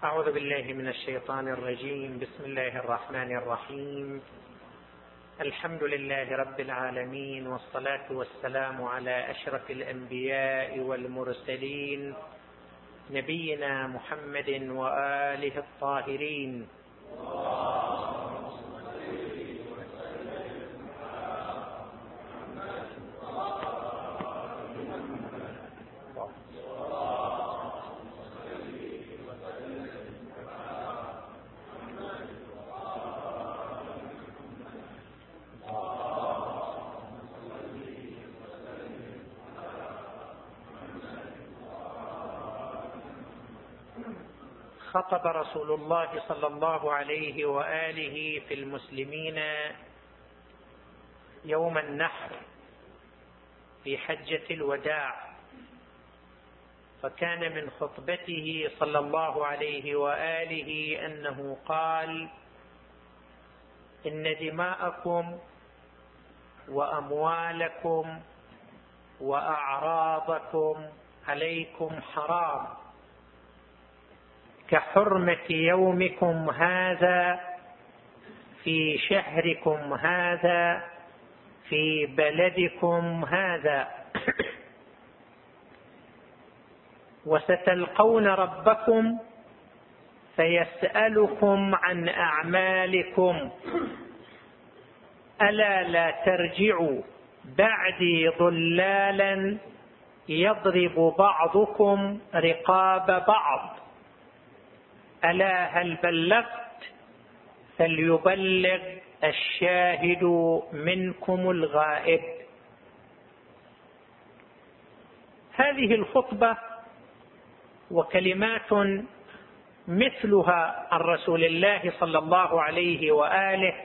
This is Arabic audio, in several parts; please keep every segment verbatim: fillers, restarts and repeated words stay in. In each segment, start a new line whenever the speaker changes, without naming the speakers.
أعوذ بالله من الشيطان الرجيم. بسم الله الرحمن الرحيم. الحمد لله رب العالمين، والصلاة والسلام على أشرف الأنبياء والمرسلين، نبينا محمد وآله الطاهرين. خطب رسول الله صلى الله عليه وآله في المسلمين يوم النحر في حجة الوداع، فكان من خطبته صلى الله عليه وآله أنه قال: إن دماءكم وأموالكم وأعراضكم عليكم حرام كحرمة يومكم هذا في شهركم هذا في بلدكم هذا، وستلقون ربكم فيسألكم عن أعمالكم، ألا لا ترجعوا بعدي ضلالا يضرب بعضكم رقاب بعض، ألا هل بلغت؟ فليبلغ الشاهد منكم الغائب. هذه الخطبة وكلمات مثلها عن رسول الله صلى الله عليه وآله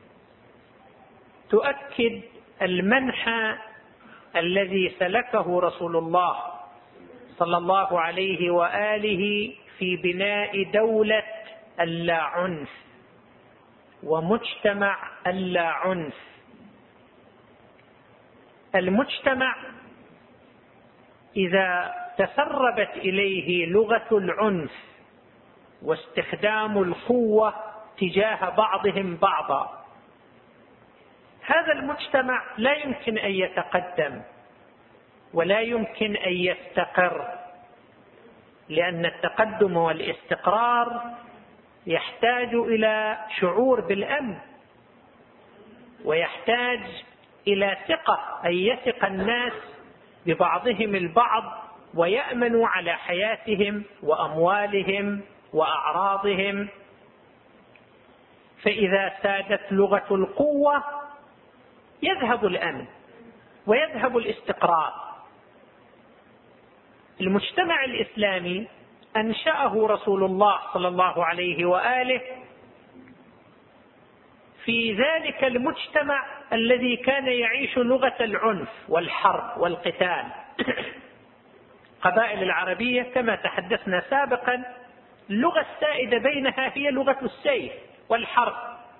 تؤكد المنحى الذي سلكه رسول الله صلى الله عليه وآله في بناء دولة اللا عنف ومجتمع اللا عنف. المجتمع إذا تسربت إليه لغة العنف واستخدام القوة تجاه بعضهم بعضا، هذا المجتمع لا يمكن أن يتقدم ولا يمكن أن يستقر، لأن التقدم والاستقرار يحتاج إلى شعور بالأمن، ويحتاج إلى ثقة، أن يثق الناس ببعضهم البعض ويأمنوا على حياتهم وأموالهم وأعراضهم. فإذا سادت لغة القوة يذهب الأمن ويذهب الاستقرار. المجتمع الإسلامي أنشأه رسول الله صلى الله عليه وآله في ذلك المجتمع الذي كان يعيش لغة العنف والحرب والقتال. قبائل العربية كما تحدثنا سابقا اللغة السائدة بينها هي لغة السيف والحرب،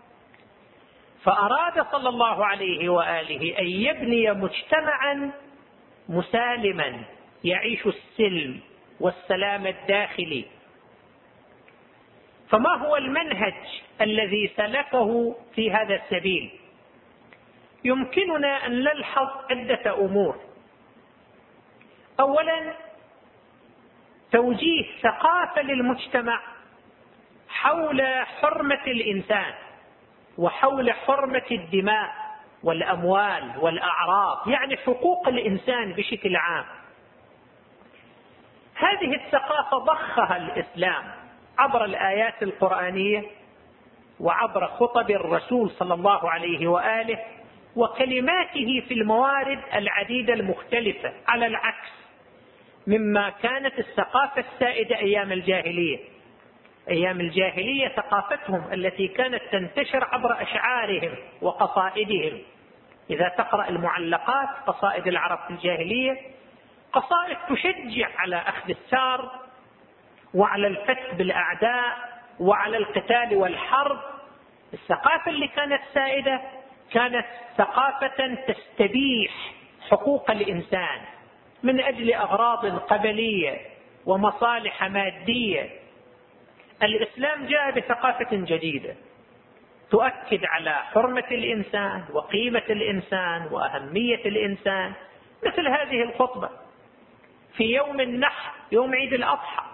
فأراد صلى الله عليه وآله أن يبني مجتمعا مسالما يعيش السلم والسلام الداخلي. فما هو المنهج الذي سلكه في هذا السبيل؟ يمكننا أن نلحظ عدة أمور. أولا، توجيه ثقافة للمجتمع حول حرمة الإنسان وحول حرمة الدماء والأموال والأعراض، يعني حقوق الإنسان بشكل عام. هذه الثقافة ضخها الإسلام عبر الآيات القرآنية وعبر خطب الرسول صلى الله عليه وآله وكلماته في الموارد العديدة المختلفة، على العكس مما كانت الثقافة السائدة أيام الجاهلية. أيام الجاهلية ثقافتهم التي كانت تنتشر عبر أشعارهم وقصائدهم. إذا تقرأ المعلقات قصائد العرب في الجاهلية، قصائد تشجع على أخذ الثار وعلى الفتك بالأعداء وعلى القتال والحرب. الثقافة اللي كانت سائدة كانت ثقافة تستبيح حقوق الإنسان من أجل أغراض قبلية ومصالح مادية. الإسلام جاء بثقافة جديدة تؤكد على حرمة الإنسان وقيمة الإنسان وأهمية الإنسان، مثل هذه الخطبة في يوم النحر، يوم عيد الأضحى،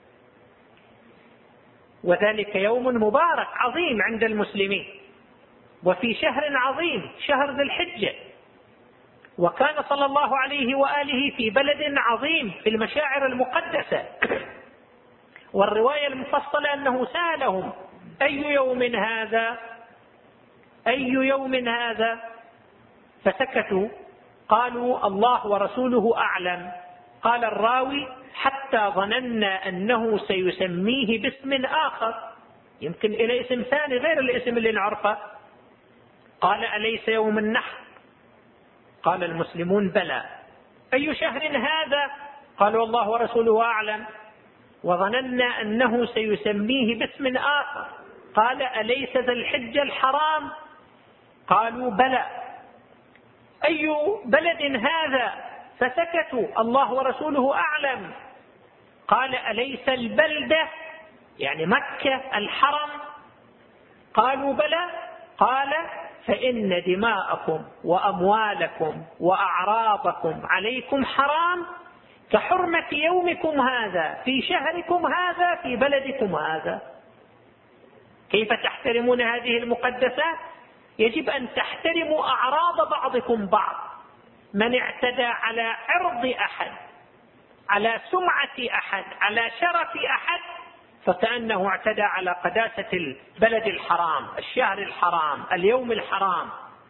وذلك يوم مبارك عظيم عند المسلمين، وفي شهر عظيم شهر ذي الحجة، وكان صلى الله عليه وآله في بلد عظيم في المشاعر المقدسة. والرواية المفصلة أنه سألهم: أي يوم هذا؟ أي يوم هذا؟ فسكتوا، قالوا: الله ورسوله أعلم. قال الراوي: حتى ظننا أنه سيسميه باسم آخر، يمكن إلى اسم ثاني غير الاسم اللي نعرفه. قال: أليس يوم النحر؟ قال المسلمون: بلى. أي شهر هذا؟ قالوا: الله ورسوله أعلم، وظننا أنه سيسميه باسم آخر. قال: أليس ذا الحجة الحرام؟ قالوا: بلى. أي بلد هذا؟ فسكتوا، الله ورسوله أعلم. قال: أليس البلدة يعني مكة الحرم؟ قالوا: بلى. قال: فإن دماءكم وأموالكم وأعراضكم عليكم حرام كحرمة يومكم هذا في شهركم هذا في بلدكم هذا. كيف تحترمون هذه المقدسات؟ يجب أن تحترموا أعراض بعضكم بعض. من اعتدى على عرض أحد، على سمعة أحد، على شرف أحد، فكأنه اعتدى على قداسة البلد الحرام، الشهر الحرام، اليوم الحرام.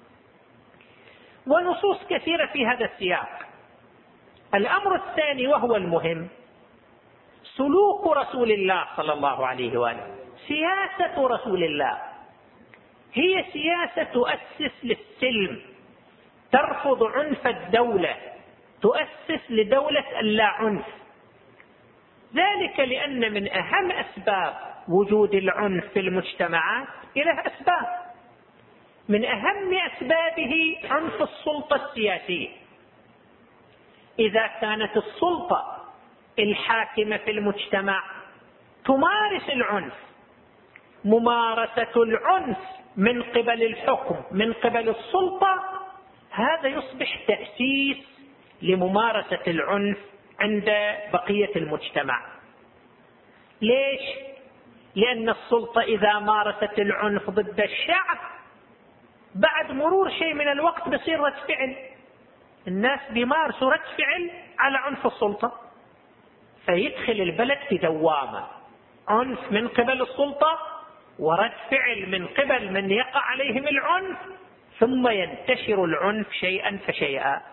ونصوص كثيرة في هذا السياق. الأمر الثاني وهو المهم: سلوك رسول الله صلى الله عليه وآله. سياسة رسول الله هي سياسة تؤسس للسلم، ترفض عنف الدولة، تؤسس لدولة اللا عنف. ذلك لأن من أهم أسباب وجود العنف في المجتمعات إله أسباب. من أهم أسبابه عنف السلطة السياسية. إذا كانت السلطة الحاكمة في المجتمع تمارس العنف، ممارسة العنف من قبل الحكم، من قبل السلطة، هذا يصبح تأسيس لممارسة العنف عند بقية المجتمع. ليش؟ لأن السلطة إذا مارست العنف ضد الشعب، بعد مرور شيء من الوقت بصير رد فعل. الناس بيمارسوا رد فعل على عنف السلطة، فيدخل البلد في دوامة عنف من قبل السلطة ورد فعل من قبل من يقع عليهم العنف، ثم ينتشر العنف شيئا فشيئا.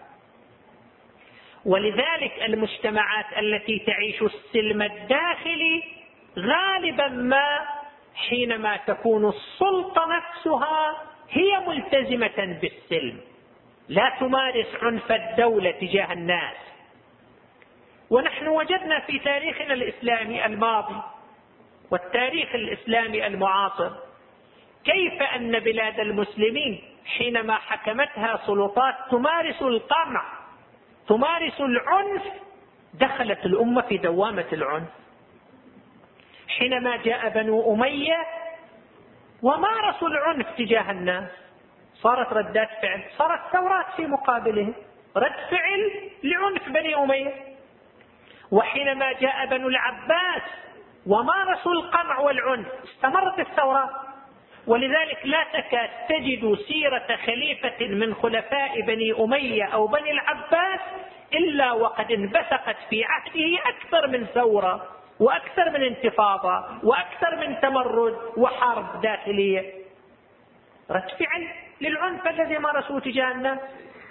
ولذلك المجتمعات التي تعيش السلم الداخلي غالبا ما حينما تكون السلطة نفسها هي ملتزمة بالسلم، لا تمارس عنف الدولة تجاه الناس. ونحن وجدنا في تاريخنا الإسلامي الماضي والتاريخ الإسلامي المعاصر كيف أن بلاد المسلمين حينما حكمتها سلطات تمارس القمع، تمارس العنف، دخلت الأمة في دوامة العنف. حينما جاء بنو أمية ومارسوا العنف تجاه الناس، صارت ردات فعل، صارت ثورات في مقابله، رد فعل لعنف بني أمية. وحينما جاء بنو العباس ومارسوا القمع والعنف، استمرت الثورات. ولذلك لا تكاد تجد سيرة خليفة من خلفاء بني أمية أو بني العباس إلا وقد انبثقت في عهده أكثر من ثورة وأكثر من انتفاضة وأكثر من تمرد وحرب داخلية، رد فعل للعنف الذي مارسوه تجاه الناس.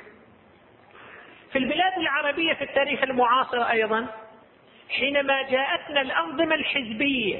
في البلاد العربية في التاريخ المعاصر أيضا حينما جاءتنا الأنظمة الحزبية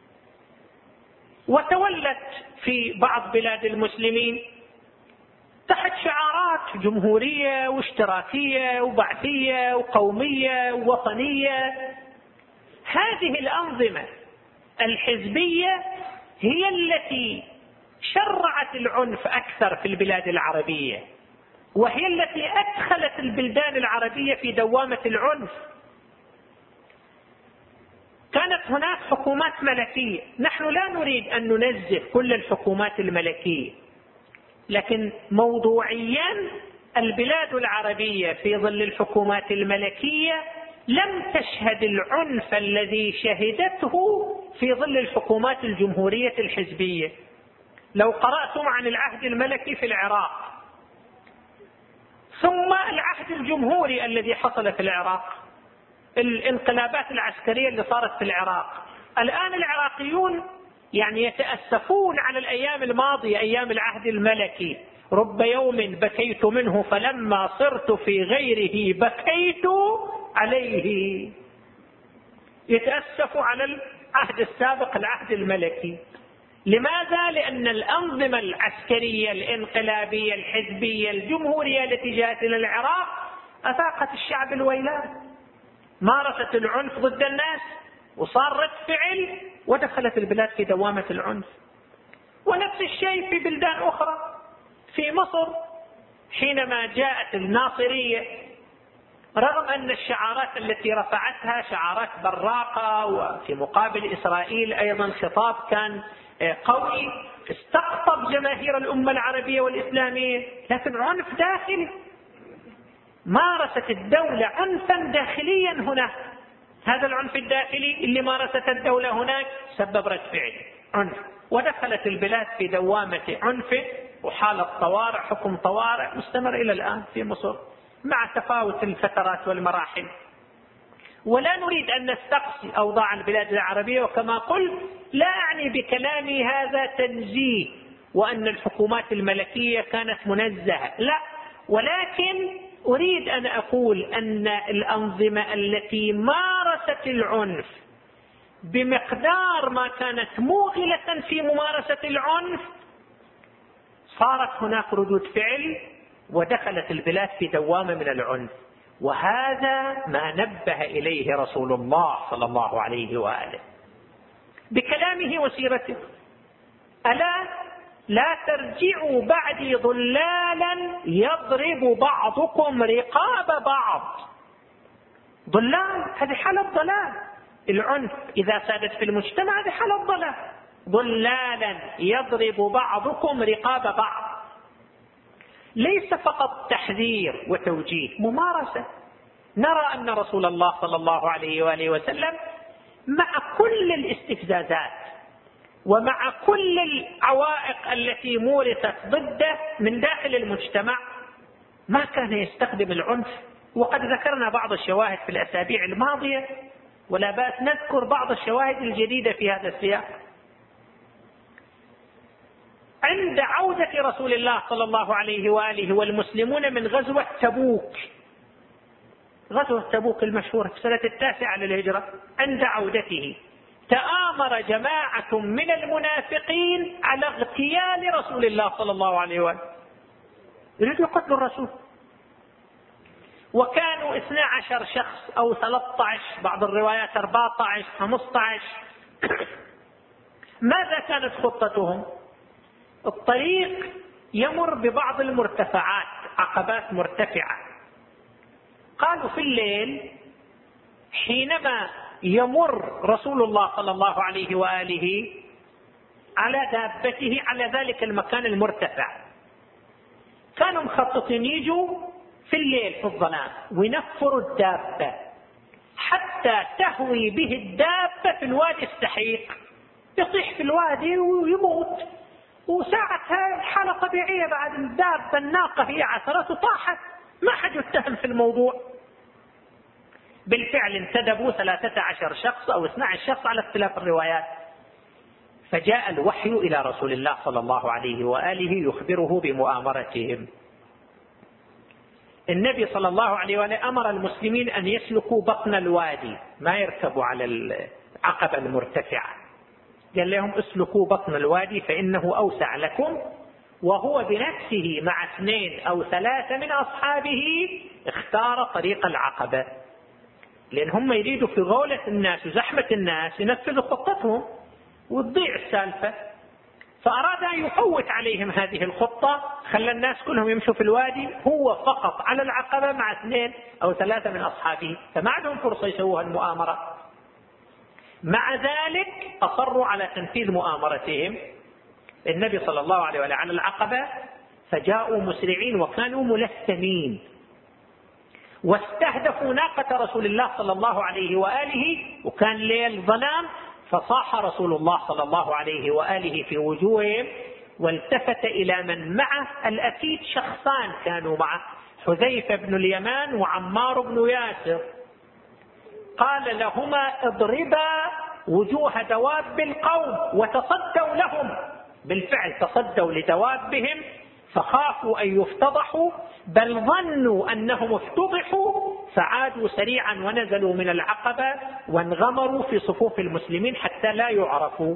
وتولت في بعض بلاد المسلمين تحت شعارات جمهورية واشتراكية وبعثية وقومية ووطنية، هذه الأنظمة الحزبية هي التي شرعت العنف أكثر في البلاد العربية، وهي التي أدخلت البلدان العربية في دوامة العنف. كانت هناك حكومات ملكية. نحن لا نريد أن ننزه كل الحكومات الملكية، لكن موضوعيا البلاد العربية في ظل الحكومات الملكية لم تشهد العنف الذي شهدته في ظل الحكومات الجمهورية الحزبية. لو قرأتم عن العهد الملكي في العراق ثم العهد الجمهوري الذي حصل في العراق، الانقلابات العسكرية اللي صارت في العراق، الآن العراقيون يعني يتأسفون على الأيام الماضية، أيام العهد الملكي. رب يوم بكيت منه فلما صرت في غيره بكيت عليه. يتأسف على العهد السابق، العهد الملكي. لماذا؟ لأن الأنظمة العسكرية الانقلابية الحزبية الجمهورية التي جاءت إلى العراق أذاقت الشعب الويلات، مارست العنف ضد الناس وصار رد فعل ودخلت البلاد في دوامة العنف. ونفس الشيء في بلدان أخرى. في مصر حينما جاءت الناصرية، رغم أن الشعارات التي رفعتها شعارات براقة، وفي مقابل إسرائيل أيضا خطاب كان قوي استقطب جماهير الأمة العربية والإسلامية، لكن عنف داخلي. مارست الدولة عنفا داخليا هناك. هذا العنف الداخلي اللي مارست الدولة هناك سبب رد فعل عنف، ودخلت البلاد في دوامة عنف وحالة طوارئ، حكم طوارئ مستمر إلى الآن في مصر مع تفاوت الفترات والمراحل. ولا نريد أن نستقصي أوضاع البلاد العربية، وكما قلت لا أعني بكلامي هذا تنزيه وأن الحكومات الملكية كانت منزهة، لا، ولكن أريد أن أقول أن الأنظمة التي مارست العنف بمقدار ما كانت موغلة في ممارسة العنف صارت هناك ردود فعل ودخلت البلاد في دوامة من العنف. وهذا ما نبه إليه رسول الله صلى الله عليه وآله بكلامه وسيرته: ألا لا ترجعوا بعدي ضلالا يضرب بعضكم رقاب بعض. ضلال، هذه حالة ضلال. العنف إذا سادت في المجتمع هذه حالة ضلال. ضلالا يضرب بعضكم رقاب بعض. ليس فقط تحذير وتوجيه، ممارسة. نرى أن رسول الله صلى الله عليه وآله وسلم مع كل الاستفزازات ومع كل العوائق التي مورست ضده من داخل المجتمع ما كان يستخدم العنف. وقد ذكرنا بعض الشواهد في الأسابيع الماضية، ولا بأس نذكر بعض الشواهد الجديدة في هذا السياق. عند عودة رسول الله صلى الله عليه وآله والمسلمون من غزوة تبوك، غزوة تبوك المشهورة في السنة التاسعة للهجرة، عند عودته تآمر جماعة من المنافقين على اغتيال رسول الله صلى الله عليه وآله، يريدوا قتل الرسول. وكانوا اثنا عشر شخص أو ثلاثة عشر، بعض الروايات أربعة عشر خمسة عشر. ماذا كانت خطتهم؟ الطريق يمر ببعض المرتفعات، عقبات مرتفعة. قالوا في الليل حينما يمر رسول الله صلى الله عليه وآله على دابته على ذلك المكان المرتفع، كانوا مخططين يجوا في الليل في الظلام وينفروا الدابة حتى تهوي به الدابة في الوادي السحيق، يصيح في الوادي ويموت. وساعتها حالة طبيعية، بعد الدابة الناقة هي عثرت وطاحت، ما حد يتهم في الموضوع. بالفعل انتدبوا ثلاثة عشر شخص أو اثنا عشر شخص على اختلاف الروايات. فجاء الوحي إلى رسول الله صلى الله عليه وآله يخبره بمؤامرتهم. النبي صلى الله عليه وآله أمر المسلمين أن يسلكوا بطن الوادي، ما يركبوا على العقبة المرتفعة. قال لهم اسلكوا بطن الوادي فإنه أوسع لكم. وهو بنفسه مع اثنين أو ثلاثة من أصحابه اختار طريق العقبة، لأن هم يريدوا في غولة الناس وزحمة الناس ينفذوا خطتهم وتضيع السالفة. فأراد أن يفوت عليهم هذه الخطة، خلى الناس كلهم يمشوا في الوادي، هو فقط على العقبة مع اثنين أو ثلاثة من أصحابه، فما عندهم فرصة يسووها المؤامرة. مع ذلك أصروا على تنفيذ مؤامرتهم النبي صلى الله عليه وسلم على العقبة، فجاءوا مسرعين وكانوا ملثمين واستهدفوا ناقة رسول الله صلى الله عليه وآله، وكان ليل ظلام، فصاح رسول الله صلى الله عليه وآله في وجوههم والتفت إلى من معه. الأكيد شخصان كانوا معه، حذيفة بن اليمان وعمار بن ياسر. قال لهما اضربا وجوه دواب القوم وتصدوا لهم. بالفعل تصدوا لدوابهم فخافوا أن يفتضحوا، بل ظنوا أنهم افتضحوا، فعادوا سريعا ونزلوا من العقبة وانغمروا في صفوف المسلمين حتى لا يعرفوا.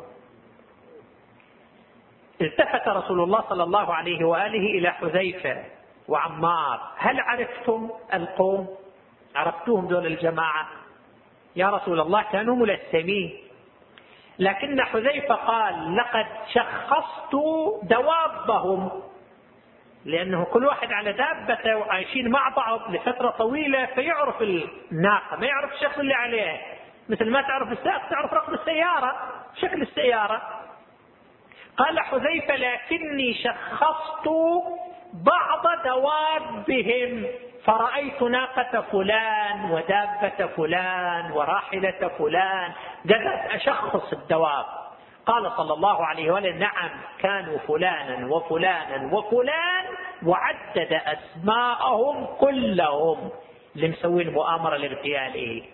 التفت رسول الله صلى الله عليه وآله إلى حذيفة وعمار: هل عرفتم القوم؟ عرفتوهم دون الجماعة؟ يا رسول الله كانوا ملثمين. لكن حذيفة قال: لقد شخصت دوابهم، لأنه كل واحد على دابته وعايشين مع بعض لفترة طويلة، فيعرف الناقة ما يعرف الشخص اللي عليها، مثل ما تعرف السائق تعرف رقم السيارة، شكل السيارة. قال حذيفة: لكني شخصت بعض دوابهم، فرأيت ناقة فلان ودابة فلان وراحلة فلان، قدرت أشخص الدواب. قال صلى الله عليه وسلم: نعم كانوا فلانا وفلانا وفلان، وعدد أسماءهم كلهم اللي مسوي المؤامرة لاغتياله.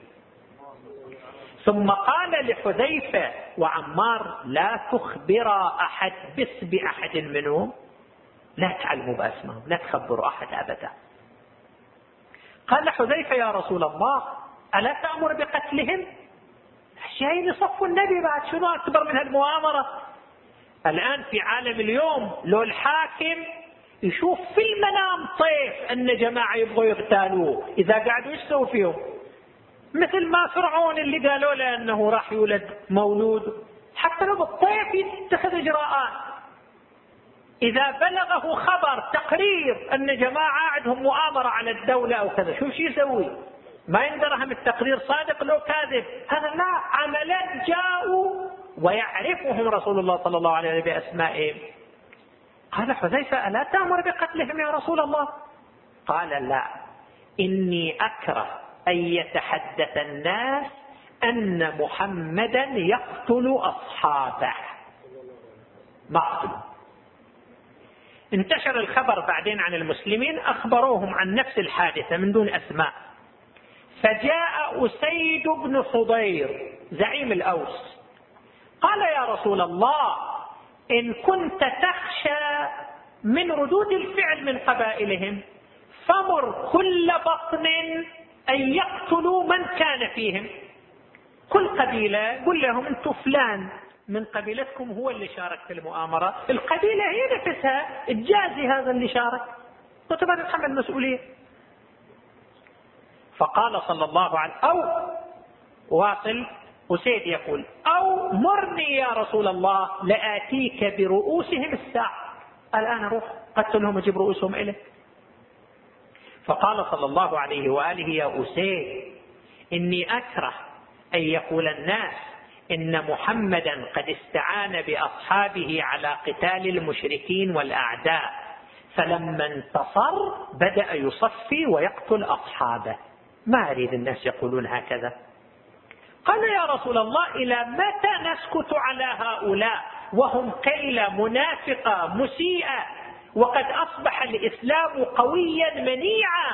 ثم قال لحذيفة وعمار: لا تخبر أحد باسم أحد منهم، لا تعلموا بأسمائهم، لا تخبروا أحد أبدا. قال حذيفة: يا رسول الله ألا تأمر بقتلهم؟ جايين يصفوا النبي بعد، شنو أكبر من هالمؤامرة؟ الآن في عالم اليوم لو الحاكم يشوف في المنام طيف أن جماعة يبغوا يغتالوه، إذا قعدوا يسووا فيهم مثل ما فرعون اللي قالوا له أنه راح يولد مولود، حتى لو بالطيف يتخذ إجراءات. إذا بلغه خبر تقرير أن جماعة عندهم مؤامرة على الدولة أو كذا، شو شي يسوي؟ ما يندرهم التقرير صادق لو كاذب، هذا لا، عملا جاءوا ويعرفهم رسول الله صلى الله عليه وسلم بأسمائهم. قال حذيفة: ألا تأمر بقتلهم يا رسول الله؟ قال: لا، إني أكره أن يتحدث الناس أن محمدا يقتل أصحابه. ما قتلوا. انتشر الخبر بعدين عن المسلمين، أخبروهم عن نفس الحادثة من دون أسماء. فجاء أسيد بن حضير زعيم الأوس قال: يا رسول الله، إن كنت تخشى من ردود الفعل من قبائلهم فمر كل بطن أن يقتلوا من كان فيهم. كل قبيلة قل لهم: أنتم فلان من قبيلتكم هو اللي شارك في المؤامرة، القبيلة هي نفسها الجازي هذا اللي شارك، وتبقى تتحمل مسؤولية. فقال صلى الله عليه وسلم: أو واصل أسيد يقول: أو مرني يا رسول الله لآتيك برؤوسهم الساعة، الآن أروح قتلهم أجيب رؤوسهم إليك. فقال صلى الله عليه وآله: يا أسيد، إني أكره أن يقول الناس إن محمدا قد استعان بأصحابه على قتال المشركين والأعداء، فلما انتصر بدأ يصفي ويقتل أصحابه، ما أريد الناس يقولون هكذا. قال: يا رسول الله، إلى متى نسكت على هؤلاء وهم كيلة منافقة مسيئة، وقد أصبح الإسلام قويا منيعا؟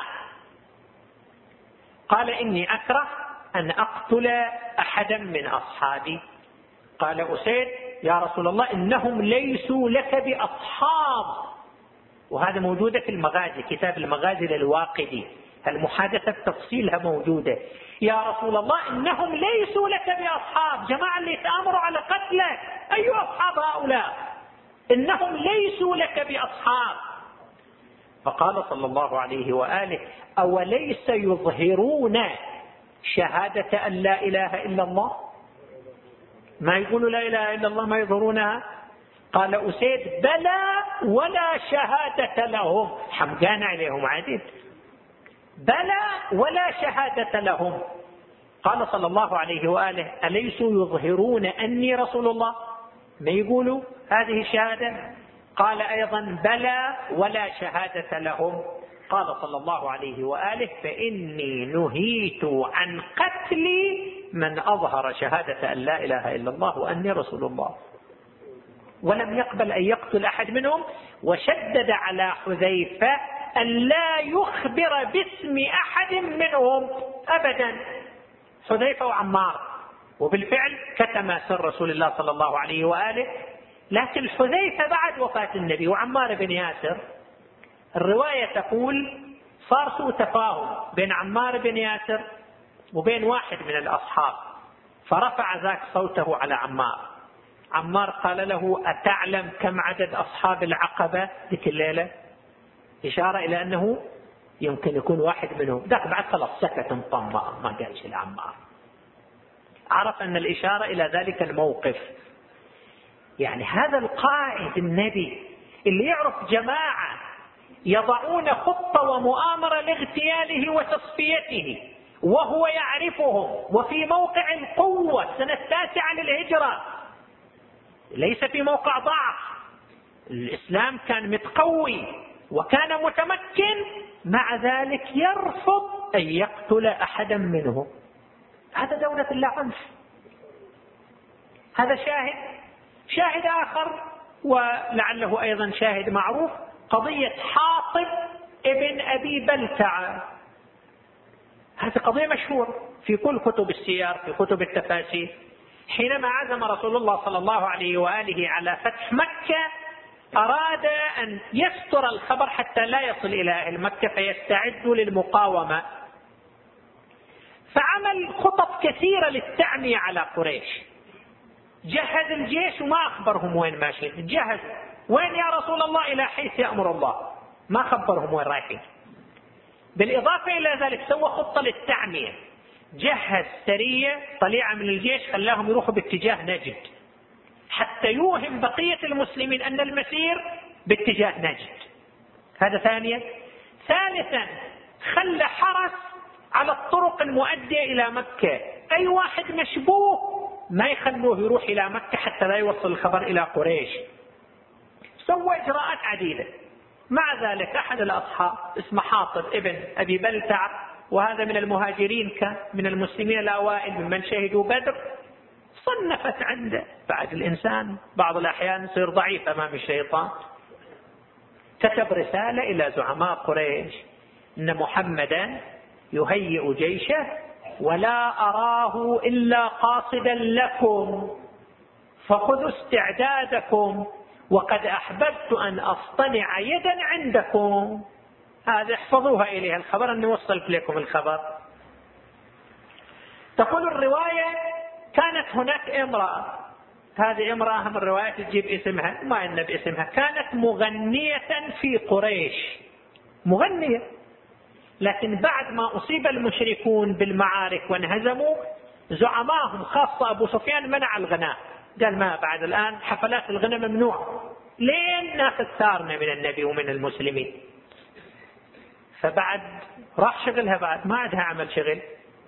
قال: إني أكره أن أقتل أحدا من أصحابي. قال أسيد: يا رسول الله، إنهم ليسوا لك بأصحاب. وهذا موجودة في المغازي، كتاب المغازي للواقدي، المحادثة بتفصيلها موجودة. يا رسول الله، إنهم ليسوا لك بأصحاب، جماعة اللي تأمروا على قتلك، أي أصحاب هؤلاء؟ إنهم ليسوا لك بأصحاب. فقال صلى الله عليه وآله: أوليس يظهرون شهادة أن لا إله إلا الله؟ ما يقولوا لا إله إلا الله ما يظهرونها؟ قال أسيد: بلى ولا شهادة لهم. حمقان عليهم عديد. بلى ولا شهادة لهم. قال صلى الله عليه وآله: أليسوا يظهرون أني رسول الله؟ ما يقولوا هذه الشهادة؟ قال أيضا: بلى ولا شهادة لهم. قال صلى الله عليه وآله: فإني نهيت عن قتل من أظهر شهادة أن لا إله إلا الله وأني رسول الله. ولم يقبل أن يقتل أحد منهم، وشدد على حذيفة أن لا يخبر باسم أحد منهم أبدا، حذيفة وعمار. وبالفعل كتم سر رسول الله صلى الله عليه وآله. لكن حذيفة بعد وفاة النبي وعمار بن ياسر، الرواية تقول صار سوء تفاهم بين عمار بن ياسر وبين واحد من الأصحاب، فرفع ذاك صوته على عمار. عمار قال له: أتعلم كم عدد أصحاب العقبة ذيك الليلة؟ إشارة إلى أنه يمكن يكون واحد منهم. ذاك بعد خلص سكت مطمئ، ما قال شيء لعمار. عرف أن الإشارة إلى ذلك الموقف. يعني هذا القائد النبي اللي يعرف جماعة يضعون خطة ومؤامرة لاغتياله وتصفيته، وهو يعرفهم، وفي موقع القوة سنة التاسعة للهجرة، ليس في موقع ضعف. الإسلام كان متقوي وكان متمكن، مع ذلك يرفض أن يقتل أحدا منهم. هذا دولة الله عنف. هذا شاهد. شاهد آخر ولعله أيضا شاهد معروف، قضية حاطب ابن أبي بلتعة. هذه قضية مشهورة في كل كتب السير، في كتب التفاسير. حينما عزم رسول الله صلى الله عليه وآله على فتح مكة، أراد أن يستر الخبر حتى لا يصل إلى أهل مكة فيستعدوا للمقاومة، فعمل خطط كثيرة للتعمية على قريش. جهز الجيش وما أخبرهم وين ماشيين. جهز وين يا رسول الله؟ إلى حيث يأمر الله. ما خبرهم وين رايحين. بالإضافة إلى ذلك سوى خطة للتعمية، جهز سرية طليعة من الجيش خلاهم يروحوا باتجاه نجد حتى يوهم بقية المسلمين أن المسير باتجاه نجد. هذا ثانيا. ثالثا خلى حرس على الطرق المؤدية إلى مكة، أي واحد مشبوه ما يخلوه يروح إلى مكة حتى لا يوصل الخبر إلى قريش. سوى إجراءات عديدة. مع ذلك أحد الأصحاب اسمه حاطب ابن أبي بلتع، وهذا من المهاجرين كان من المسلمين الأوائل ممن شهدوا بدر، صنفت عنده. بعد الإنسان بعض الأحيان يصير ضعيف أمام الشيطان. كتب رسالة إلى زعماء قريش إن محمدا يهيئ جيشه ولا أراه إلا قاصدا لكم، فخذوا استعدادكم، وقد أحببت أن أصطنع يدا عندكم. هذا احفظوها إليها الخبر أني وصلت لكم الخبر. تقول الرواية: كانت هناك امرأة، هذه امرأة من الروايات تجيب اسمها ما إن باسمها، كانت مغنية في قريش، مغنية، لكن بعد ما أصيب المشركون بالمعارك وانهزموا زعماهم خاصة أبو سفيان منع الغناء، قال ما بعد الآن حفلات الغناء ممنوع، لين ناخذ ثارنا من النبي ومن المسلمين. فبعد راح شغلها، بعد ما عندها عمل شغل،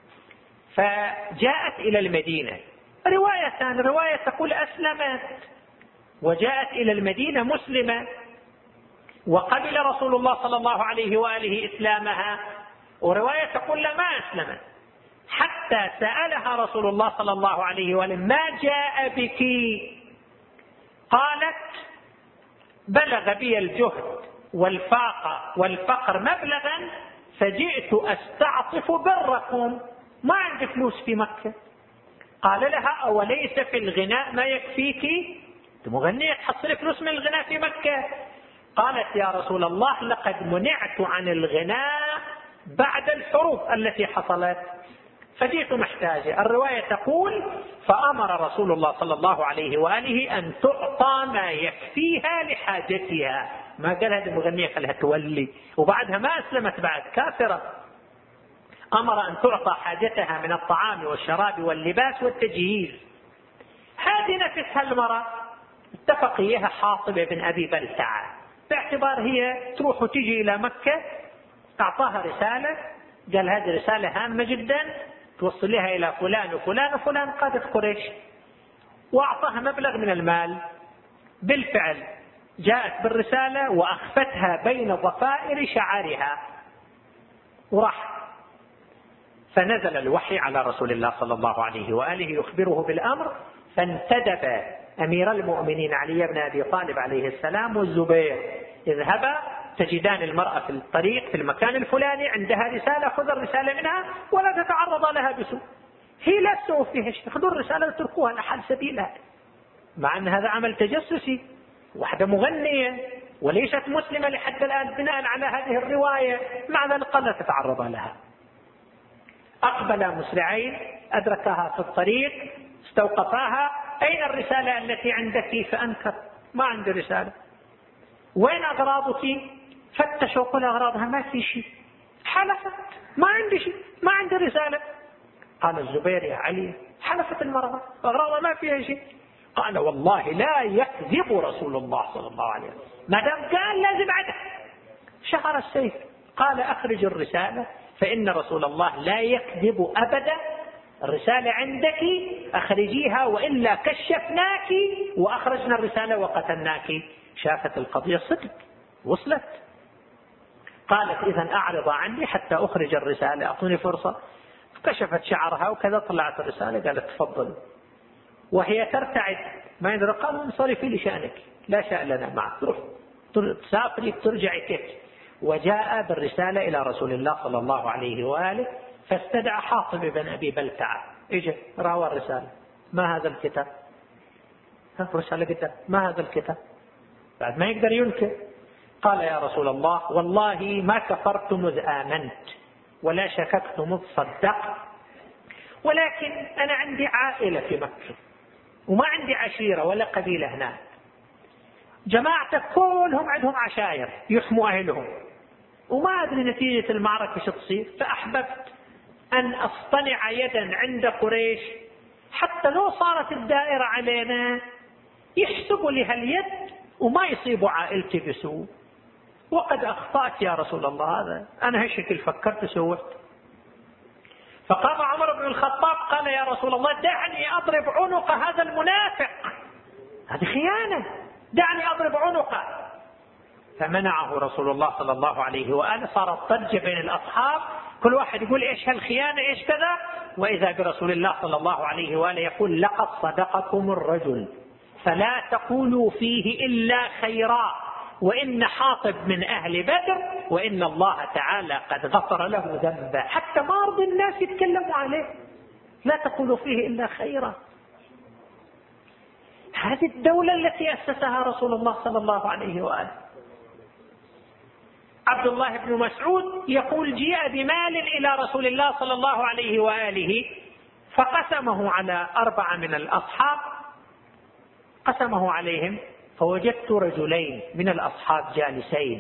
فجاءت إلى المدينة. رواية ثانية رواية تقول أسلمت وجاءت إلى المدينة مسلمة، وقبل رسول الله صلى الله عليه وآله إسلامها. ورواية تقول لا ما أسلمت حتى سألها رسول الله صلى الله عليه وآله: ما جاء بك؟ قالت: بلغ بي الجهد والفاقة والفقر مبلغا فجئت أستعطف بركم، ما عندي فلوس في مكة. قال لها: أوليس في الغناء ما يكفيك؟ مغنية تحصل فلوس من الغناء في مكة. قالت: يا رسول الله لقد منعت عن الغناء بعد الحروب التي حصلت فجئت محتاجة. الرواية تقول: فأمر رسول الله صلى الله عليه وآله أن تعطى ما يكفيها لحاجتها. ما قال هذه المغنية خلها تولي وبعدها ما أسلمت بعد كافرة. أمر أن تعطى حاجتها من الطعام والشراب واللباس والتجهيز. هذه نفسها المرأة اتفق إياها حاطب بن أبي بلتعة، باعتبار هي تروح وتجي إلى مكة. أعطاها رسالة، قال هذه رسالة هامة جدا، توصليها إلى فلان وفلان وفلان قادة قريش، وأعطاها مبلغ من المال. بالفعل جاءت بالرسالة وأخفتها بين ضفائر شعرها وراح. فنزل الوحي على رسول الله صلى الله عليه وآله يخبره بالأمر، فانتدب أمير المؤمنين علي بن أبي طالب عليه السلام والزبير: اذهبا تجدان المرأة في الطريق في المكان الفلاني عندها رسالة، خذ الرسالة منها ولا تتعرض لها بسوء، هي لا تسوء فيها شيء، خذوا الرسالة وتركوها لحال سبيلها. مع أن هذا عمل تجسسي، واحدة مغنية وليست مسلمة لحد الآن بناء على هذه الرواية، مع ذلك قال لا تتعرض لها. أقبل مسرعين، أدركها في الطريق، استوقفاها: أين الرسالة التي عندك؟ فأنكر: ما عندي رسالة. وين أغراضك؟ فتشوا كل أغراضها ما في شيء. حلفت: ما عندي شيء، ما عندي رسالة. قال الزبير: يا علي، حلفت المرأة أغراضها ما فيها شيء. قال: والله لا يكذب رسول الله صلى الله عليه وسلم، ما دام قال لازم عده. شهر السيف. قال: أخرج الرسالة فإن رسول الله لا يكذب أبدا، الرسالة عندك أخرجيها وإلا كشفناك وأخرجنا الرسالة وقتلناك. شافت القضية صدق، وصلت. قالت: إذن أعرض عني حتى أخرج الرسالة، أعطوني فرصة. كشفت شعرها وكذا، طلعت الرسالة، قالت: تفضل. وهي ترتعد ما يدري. قالوا: انصرفي لشأنك، لا شأن لنا معك، روح تسافري ترجعي كيف. وجاء بالرسالة إلى رسول الله صلى الله عليه وآله، فاستدعى حاطب بن أبي بلتعة. إجا راوى الرسالة: ما هذا الكتاب؟ الرسالة قدام: ما هذا الكتاب؟ بعد ما يقدر ينكر. قال: يا رسول الله، والله ما كفرت مذ آمنت ولا شككت مذ صدقت، ولكن أنا عندي عائلة في مكة وما عندي عشيرة ولا قبيلة هناك، جماعتك كلهم عندهم عشائر يحموا أهلهم، وما أدري نتيجة المعركة شو تصير، فأحببت أن أصطنع يدا عند قريش حتى لو صارت الدائرة علينا يحسبوا لها اليد وما يصيبوا عائلتي بسوء. وقد أخطأت يا رسول الله، هذا أنا هالشكل فكرت سويت. فقام عمر بن الخطاب قال: يا رسول الله، دعني أضرب عنق هذا المنافق، هذه خيانة، دعني أضرب عنقه. فمنعه رسول الله صلى الله عليه وآله. صارت ضجة بين الأصحاب، كل واحد يقول إيش هالخيانة إيش كذا، وإذا برسول الله صلى الله عليه وآله يقول: لقد صدقكم الرجل فلا تقولوا فيه إلا خيرا، وإن حاطب من أهل بدر، وإن الله تعالى قد غفر له ذنبه. حتى ما رضي الناس يتكلموا عليه، لا تقولوا فيه إلا خيرا. هذه الدولة التي أسسها رسول الله صلى الله عليه وآله. عبد الله بن مسعود يقول: جيء بمال إلى رسول الله صلى الله عليه وآله فقسمه على أربعة من الأصحاب، قسمه عليهم، فوجدت رجلين من الأصحاب جالسين،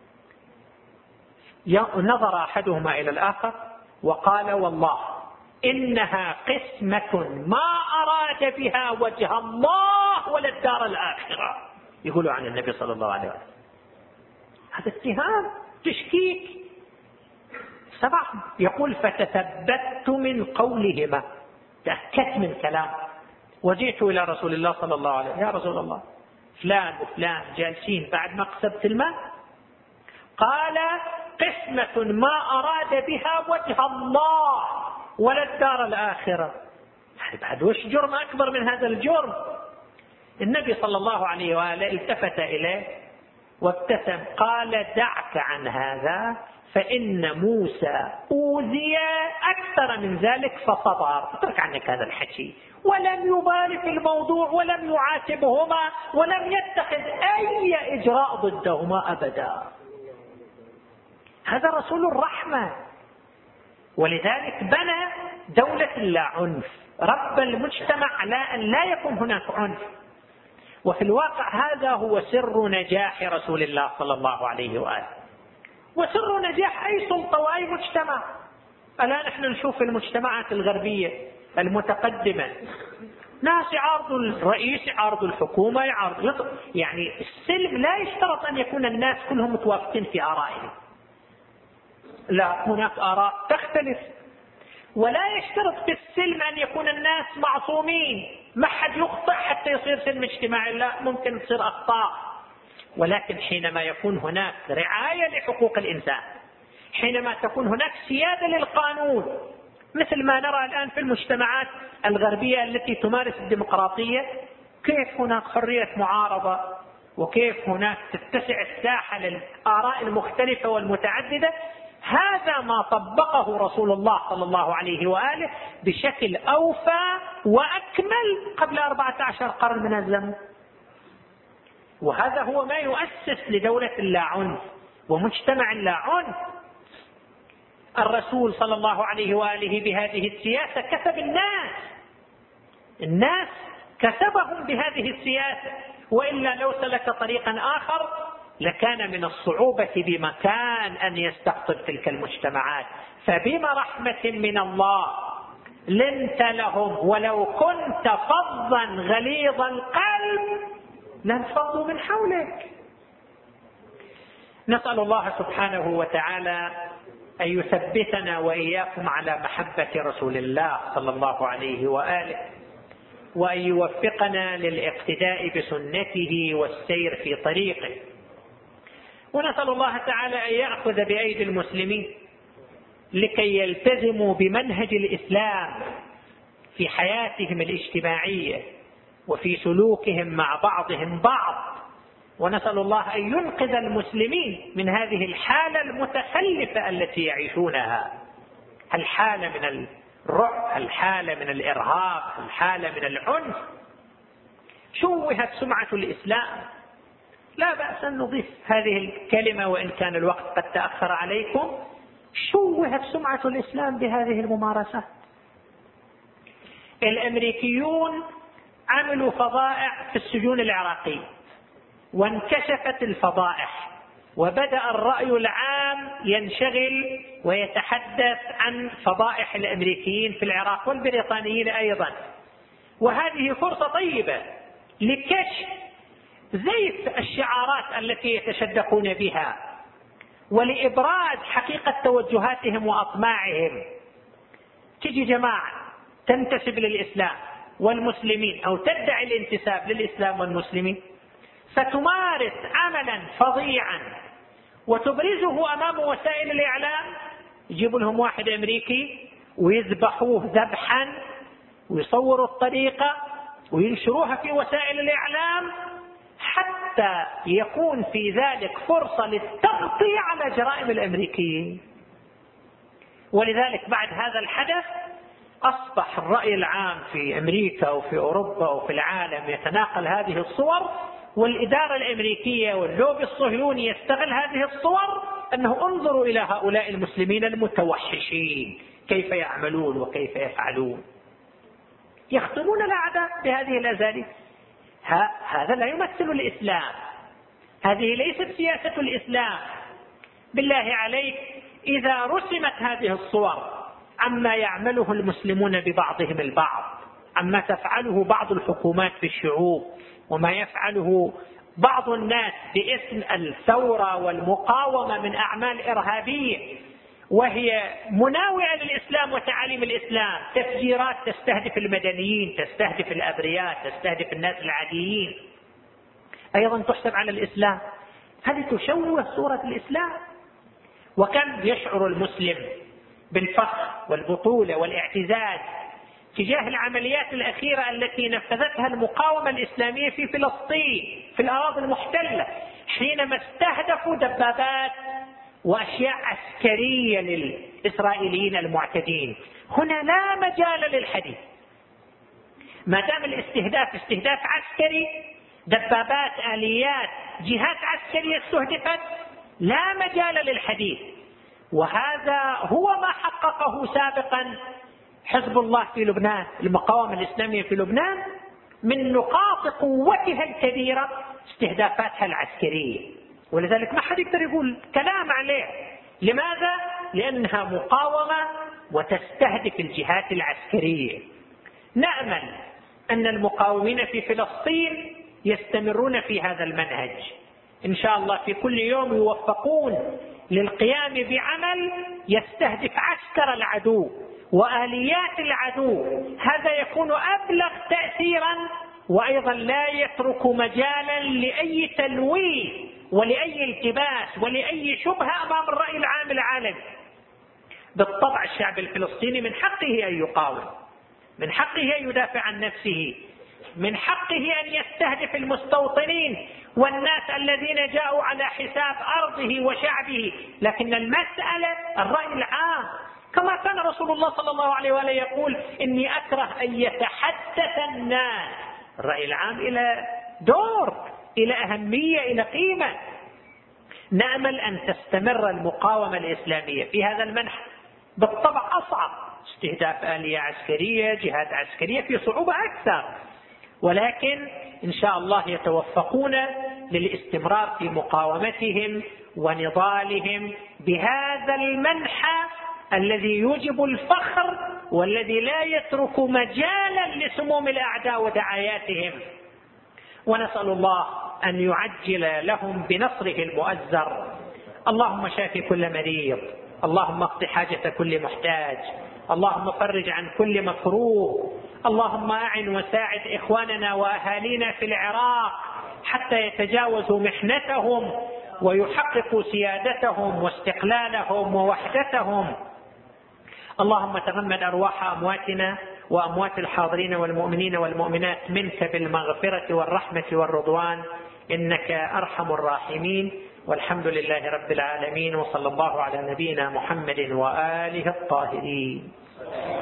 نظر أحدهما إلى الآخر وقال: والله إنها قسمة ما أراد بها وجه الله ولا الدار الآخرة. يقولوا عن النبي صلى الله عليه وسلم. هذا اتهام، تشكيك. سبع. يقول: فتثبت من قولهما، تأكدت من كلام، وجئت إلى رسول الله صلى الله عليه وسلم: يا رسول الله، فلان وفلان جالسين بعد ما قسمت المال. قال: قسمة ما أراد بها وجه الله ولا الدار الآخرة. بعد وش جرم أكبر من هذا الجرم؟ النبي صلى الله عليه وآله التفت إليه وابتسم، قال: دعك عن هذا، فإن موسى أوذي أكثر من ذلك فصبر، اترك عنك هذا الحكي. ولم يبالي في الموضوع ولم يعاتبهما ولم يتخذ أي إجراء ضدهما أبدا. هذا رسول الرحمة. ولذلك بنى دولة لا عنف، رب المجتمع على أن لا يكون هناك عنف. وفي الواقع هذا هو سر نجاح رسول الله صلى الله عليه وآله، وسر نجاح أي سلطة وأي مجتمع. الآن نحن نشوف في المجتمعات الغربية المتقدمة ناس يعارضوا الرئيس، يعارضوا الحكومة، يعارضوا، يعني السلم لا يشترط أن يكون الناس كلهم متوافقين في آرائهم، لا، هناك آراء تختلف. ولا يشترط في السلم أن يكون الناس معصومين، ما حد يخطئ حتى يصير سلم اجتماعي، لا، ممكن تصير أخطاء. ولكن حينما يكون هناك رعاية لحقوق الإنسان، حينما تكون هناك سيادة للقانون، مثل ما نرى الآن في المجتمعات الغربية التي تمارس الديمقراطية، كيف هناك حرية معارضة، وكيف هناك تتسع الساحة للآراء المختلفة والمتعددة. هذا ما طبقه رسول الله صلى الله عليه وآله بشكل أوفى وأكمل قبل أربعة عشر قرن من الزمن. وهذا هو ما يؤسس لدولة لا عنف ومجتمع لا عنف. الرسول صلى الله عليه وآله بهذه السياسة كسب الناس، الناس كسبهم بهذه السياسة، وإلا لو سلك طريقا آخر لكان من الصعوبة بمكان أن يستقطب تلك المجتمعات. فبما رحمة من الله لنت لهم ولو كنت فظا غليظ القلب لانفضوا من حولك. نسأل الله سبحانه وتعالى أن يثبتنا وإياكم على محبة رسول الله صلى الله عليه وآله، وأن يوفقنا للاقتداء بسنته والسير في طريقه. ونسأل الله تعالى أن يأخذ بأيدي المسلمين لكي يلتزموا بمنهج الإسلام في حياتهم الاجتماعية وفي سلوكهم مع بعضهم بعض. ونسأل الله أن ينقذ المسلمين من هذه الحالة المتخلفة التي يعيشونها، الحالة من الرعب، الحالة من الإرهاب، الحالة من العنف. شوهت سمعة الإسلام. لا بأس أن نضيف هذه الكلمة وإن كان الوقت قد تأخر عليكم. شوهت سمعة الإسلام بهذه الممارسات. الأمريكيون عملوا فضائح في السجون العراقية، وانكشفت الفضائح، وبدأ الرأي العام ينشغل ويتحدث عن فضائح الأمريكيين في العراق والبريطانيين أيضا. وهذه فرصة طيبة لكشف زيف الشعارات التي يتشدقون بها، ولإبراز حقيقة توجهاتهم وأطماعهم. تجي جماعة تنتسب للإسلام والمسلمين أو تدعي الانتساب للإسلام والمسلمين، فتمارس عملا فظيعا وتبرزه أمام وسائل الإعلام. يجيبوا لهم واحد أمريكي ويذبحوه ذبحا ويصوروا الطريقة وينشروها في وسائل الإعلام حتى يكون في ذلك فرصة للتغطية على جرائم الأمريكيين. ولذلك بعد هذا الحدث أصبح الرأي العام في أمريكا وفي أوروبا وفي العالم يتناقل هذه الصور، والإدارة الأمريكية واللوبي الصهيوني يستغل هذه الصور أنه انظروا إلى هؤلاء المسلمين المتوحشين كيف يعملون وكيف يفعلون. يخدمون الأعداء بهذه الأزاليب. هذا لا يمثل الإسلام، هذه ليست سياسة الإسلام. بالله عليك، إذا رسمت هذه الصور عما يعمله المسلمون ببعضهم البعض، عما تفعله بعض الحكومات في الشعوب، وما يفعله بعض الناس باسم الثورة والمقاومة من أعمال إرهابية وهي مناوئة للإسلام وتعاليم الإسلام، تفجيرات تستهدف المدنيين، تستهدف الأبرياء، تستهدف الناس العاديين، أيضا تحسب على الإسلام. هذه تشوه صورة الإسلام. وكم يشعر المسلم بالفخر والبطولة والاعتزاز تجاه العمليات الأخيرة التي نفذتها المقاومة الإسلامية في فلسطين في الأراضي المحتلة، حينما استهدفوا دبابات وأشياء عسكرية للإسرائيليين المعتدين. هنا لا مجال للحديث. ما دام الاستهداف استهداف عسكري، دبابات، آليات، جهات عسكرية استهدفت، لا مجال للحديث. وهذا هو ما حققه سابقا حزب الله في لبنان، المقاومة الإسلامية في لبنان، من نقاط قوتها الكبيرة استهدافاتها العسكرية. ولذلك ما حد يقدر يقول كلام عليه. لماذا؟ لأنها مقاومة وتستهدف الجهات العسكرية. نأمل أن المقاومين في فلسطين يستمرون في هذا المنهج إن شاء الله، في كل يوم يوفقون للقيام بعمل يستهدف عسكر العدو وآليات العدو، هذا يكون أبلغ تأثيرا، وأيضا لا يترك مجالا لأي تلويه ولأي التباس ولأي شبهة أمام الرأي العام العالمي. بالطبع الشعب الفلسطيني من حقه أن يقاوم، من حقه أن يدافع عن نفسه، من حقه أن يستهدف المستوطنين والناس الذين جاءوا على حساب أرضه وشعبه، لكن المسألة الرأي العام، كما كان رسول الله صلى الله عليه وآله يقول إني أكره أن يتحدث الناس. الرأي العام إلى دور، إلى أهمية، إلى قيمة. نأمل أن تستمر المقاومة الإسلامية في هذا المنحى. بالطبع أصعب، استهداف آلية عسكرية، جهاد عسكرية، في صعوبة أكثر، ولكن إن شاء الله يتوفقون للاستمرار في مقاومتهم ونضالهم بهذا المنحى الذي يوجب الفخر والذي لا يترك مجالا لسموم الأعداء ودعاياتهم. ونسأل الله أن يعجل لهم بنصره المؤزر. اللهم شاف كل مريض، اللهم اقض حاجة كل محتاج، اللهم فرج عن كل مكروه، اللهم أعن وساعد إخواننا وأهالينا في العراق حتى يتجاوزوا محنتهم ويحققوا سيادتهم واستقلالهم ووحدتهم. اللهم تغمد أرواح أمواتنا وأموات الحاضرين والمؤمنين والمؤمنات منك بالمغفرة والرحمة والرضوان، إنك أرحم الراحمين. والحمد لله رب العالمين، وصلى الله على نبينا محمد وآله الطاهرين.